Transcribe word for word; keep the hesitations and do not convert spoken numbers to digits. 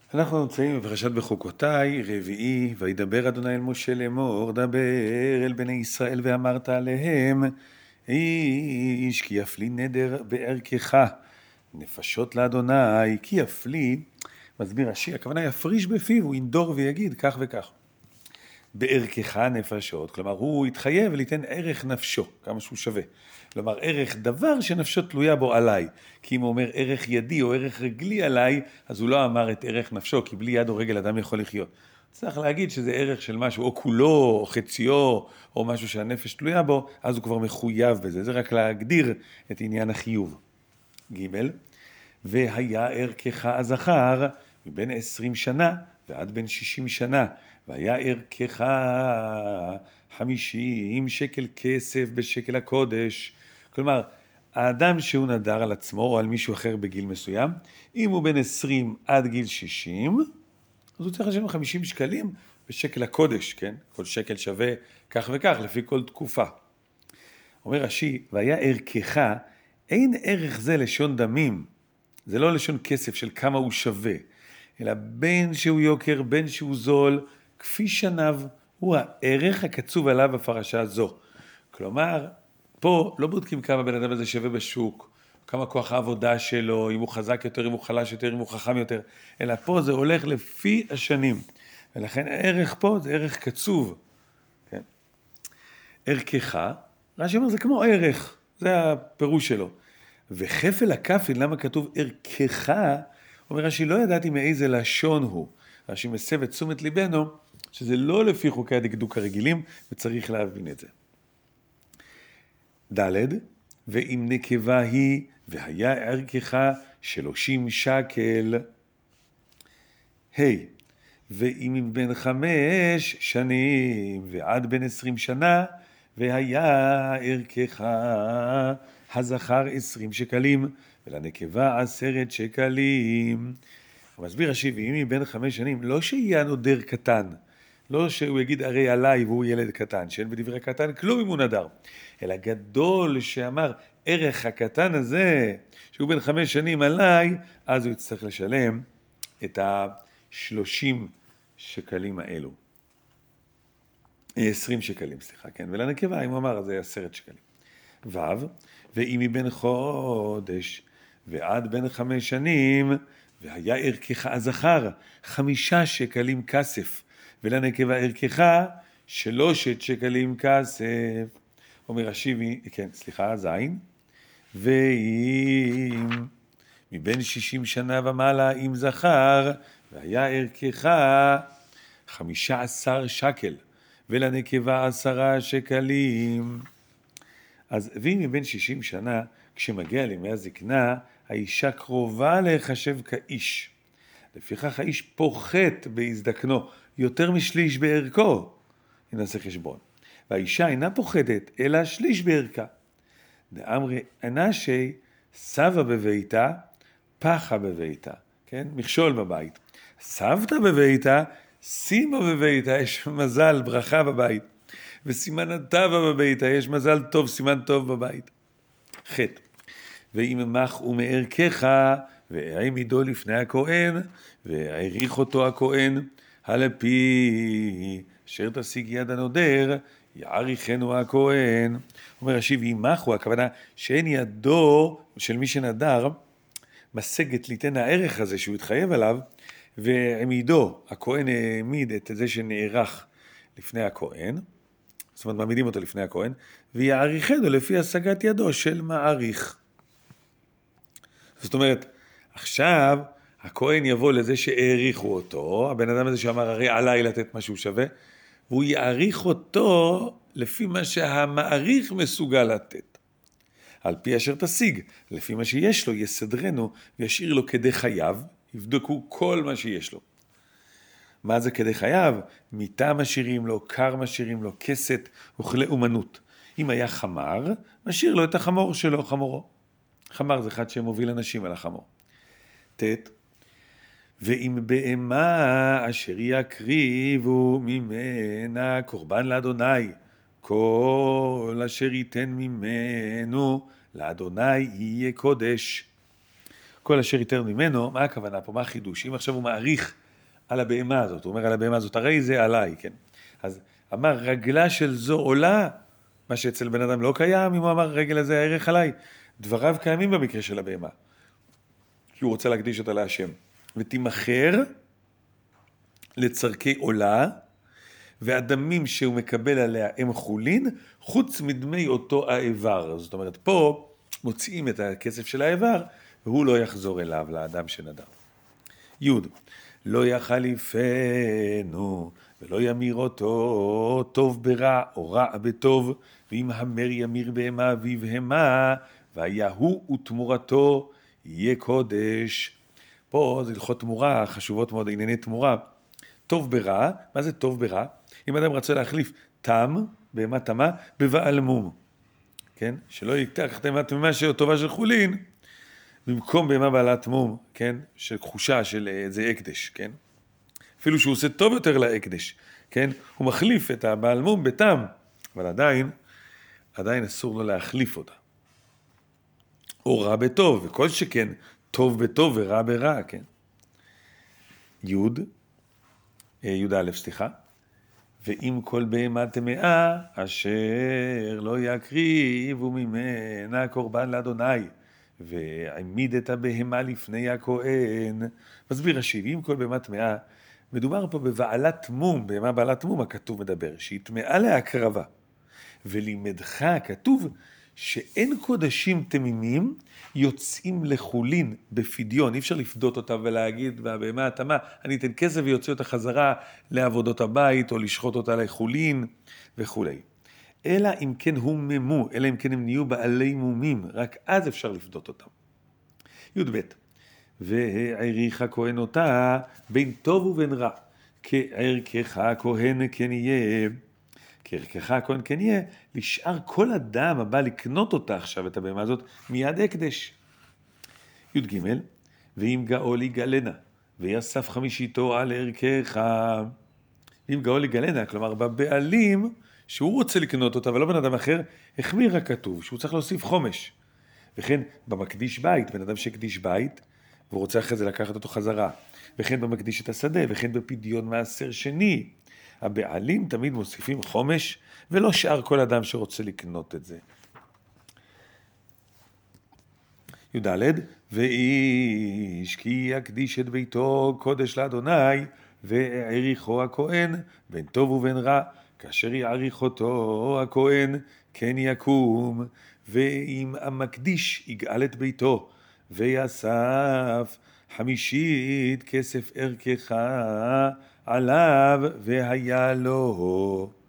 אנחנו נמצאים בפרשת בחוקותיי, רביעי, וידבר אדוני אל משה לאמור, דבר אל בני ישראל ואמרת עליהם, איש כי יפלי נדר בערכך, נפשות לאדוני, כי יפלי, מסביר רש"י, הכוונה יפריש בפיו, הוא ינדור ויגיד כך וכך. בערכך נפשות, כלומר הוא יתחייב וליתן ערך נפשו, כמה שהוא שווה. כלומר ערך דבר שנפשו תלויה בו עליי, כי אם הוא אומר ערך ידי או ערך רגלי עליי, אז הוא לא אמר את ערך נפשו, כי בלי יד או רגל אדם יכול לחיות. צריך להגיד שזה ערך של משהו, או כולו, או חציו, או משהו שהנפש תלויה בו, אז הוא כבר מחויב בזה, זה רק להגדיר את עניין החיוב. ג' והיה ערכך הזכר מבין עשרים שנה ועד בין שישים שנה, והיה ערכך חמישים שקל כסף בשקל הקודש. כלומר, האדם שהוא נדר על עצמו או על מישהו אחר בגיל מסוים, אם הוא בין עשרים עד גיל שישים, אז הוא צריך לשלם חמישים שקלים בשקל הקודש, כן? כל שקל שווה כך וכך לפי כל תקופה. אומר רש"י, והיה ערכך, אין ערך זה לשון דמים, זה לא לשון כסף של כמה הוא שווה, אלא בין שהוא יוקר, בין שהוא זול, כפי שניו, הוא הערך הקצוב עליו בפרשה הזו. כלומר, פה לא בודקים כמה בן אדם הזה שווה בשוק, כמה כוח העבודה שלו, אם הוא חזק יותר, אם הוא חלש יותר, אם הוא חכם יותר, אלא פה זה הולך לפי השנים. ולכן הערך פה זה ערך קצוב. כן? ערכך, רש"י אומר, זה כמו ערך, זה הפירוש שלו. וחפל הכפל, למה כתוב ערכך? אומר רש"י, לא ידעתי מאיזה לשון הוא. רש"י מסב את תשומת ליבנו, שזה לא לפי חוקי הדקדוק הרגילים, וצריך להבין את זה. ד' ואם נקבה היא, והיה ערכך שלושים שקל. ה' ואם בין חמש שנים ועד בין עשרים שנה, והיה ערכך הזכר עשרים שקלים, ולנקבה עשרת שקלים. הוא מסביר רש"י, ואם מבין חמש שנים, לא שיהיה נודר קטן, לא שהוא יגיד הרי עליי והוא ילד קטן, שאין בדברי קטן כלום אם הוא נדר, אלא גדול שאמר ערך הקטן הזה, שהוא בין חמש שנים עליי, אז הוא יצטרך לשלם את השלושים שקלים האלו. עשרים שקלים, סליחה, כן, ולנקבה, אם הוא אמר, אז זה עשרת שקלים. ו' ואם מבין חודש ועד בין חמש שנים, והיה ערכך הזכר חמישה שקלים כסף, ולנקבה ערכך שלושת שקלים כסף. אומר רש"י, כן, סליחה, זין. ואם מבין שישים שנה ומעלה אם זכר, והיה ערכך חמישה עשר שקל, ולנקבה עשרה שקלים. אז ואם מבין שישים שנה, כשמגיע לימי הזקנה, האישה קרובה להיחשב כאיש. לפיכך האיש פוחת בהזדקנו, יותר משליש בערכו. הנה נעשה חשבון. והאישה אינה פוחדת, אלא שליש בערכה. דאמרי אנשי סבא בביתה, פחה בביתה. כן? מכשול בבית. סבתא בביתה, שימה בביתה, יש מזל, ברכה בבית. וסימן הטבע בביתה, יש מזל טוב, סימן טוב בבית. חטא. ואם מח ומערכך, והעמידו לפני הכהן, והעריך אותו הכהן, הלפי אשר תשיג יד הנודר, יעריכנו הכהן. אומר רש"י, ואם מחו, הכוונה שאין ידו של מי שנדר, משגת ליתן הערך הזה שהוא התחייב עליו, והעמידו, הכהן העמיד את זה שנערך לפני הכהן, זאת אומרת מעמידים אותו לפני הכהן, ויעריכנו לפי השגת ידו של מעריך. זאת אומרת, עכשיו הכהן יבוא לזה שהעריכו אותו, הבן אדם הזה שאמר הרי עליי לתת מה שהוא שווה, והוא יעריך אותו לפי מה שהמעריך מסוגל לתת. על פי אשר תשיג, לפי מה שיש לו, יסדרנו וישאיר לו כדי חייו, יבדקו כל מה שיש לו. מה זה כדי חייו? מיטה משאירים לו, קר משאירים לו, כסת וכלי אומנות. אם היה חמר, משאיר לו את החמור שלו, חמורו. חמר זה אחד שמוביל אנשים על החמור. תת, ואם בהמה אשר יקריבו ממנה קורבן לאדוני, כל אשר ייתן ממנו לאדוני יהיה קודש. כל אשר ייתן ממנו, מה הכוונה פה, מה החידוש? אם עכשיו הוא מעריך על הבהמה הזאת, הוא אומר על הבהמה הזאת, הרי זה עליי, כן? אז אמר, רגלה של זו עולה, מה שאצל בן אדם לא קיים, אם הוא אמר, רגל הזה הערך עליי, דבריו קיימים במקרה של הבהמה, כי הוא רוצה להקדיש אותה להשם. ותימחר לצרכי עולה, והדמים שהוא מקבל עליה הם חולין, חוץ מדמי אותו האיבר. זאת אומרת, פה מוציאים את הכסף של האיבר, והוא לא יחזור אליו, לאדם שנדר. י' לא יחליפנו, ולא ימיר אותו, טוב ברע או רע בטוב, ואם המר ימיר בהמה ויבהמה, והיה הוא ותמורתו יהיה קודש. פה זה הלכות תמורה, חשובות מאוד, ענייני תמורה. טוב ברע, מה זה טוב ברע? אם אדם רצה להחליף תם, בהמה תמה, בבעל מום, כן? שלא יקטח את בהמה תמה של טובה של חולין, במקום בהמה בעלת מום, כן? של כחושה של איזה הקדש, כן? אפילו שהוא עושה טוב יותר להקדש, כן? הוא מחליף את הבעל מום בתם, אבל עדיין, עדיין אסור לו להחליף אותה. או רע בטוב, וכל שכן, טוב בטוב ורע ברע, כן? יוד, יוד א', סליחה. ואם כל בהמה טמאה, אשר לא יקריבו ממנה קורבן לאדוני, והעמיד את הבהמה לפני הכהן. מסביר רש"י, ואם כל בהמה טמאה, מדובר פה בבעלת מום, בהמה בעלת מום הכתוב מדבר, שהיא טמאה להקרבה. ולימדך כתוב שאין קודשים תמימים יוצאים לחולין בפדיון, אי אפשר לפדות אותה ולהגיד והבהמה התמה, אני אתן כסף ויוצא אותה חזרה לעבודות הבית או לשחוט אותה לחולין וכו'. אלא אם כן הוממו, אלא אם כן הם נהיו בעלי מומים, רק אז אפשר לפדות אותם. י' ב' והעריך הכהן אותה בין טוב ובין רע, כערכך הכהן כן יהיה, כערכך הכהן כן יהיה, לשאר כל אדם הבא לקנות אותה עכשיו, את הבהמה הזאת, מיד הקדש. י' ג' ואם גאול יגלנה, ויסף חמישיתו על ערכך, ואם גאול יגלנה, כלומר בבעלים, שהוא רוצה לקנות אותה, ולא בן אדם אחר, החמיר הכתוב, שהוא צריך להוסיף חומש. וכן במקדיש בית, בן אדם שקדיש בית, והוא רוצה אחרי זה לקחת אותו חזרה. וכן במקדיש את השדה, וכן בפדיון מעשר שני. הבעלים תמיד מוסיפים חומש, ולא שאר כל אדם שרוצה לקנות את זה. י' ואיש כי יקדיש את ביתו קודש לאדוני, והעריכו הכהן בין טוב ובין רע, כאשר יעריך אותו הכהן כן יקום. ואם המקדיש יגאל את ביתו ויאסף חמישית כסף ערכך עליו והיה לו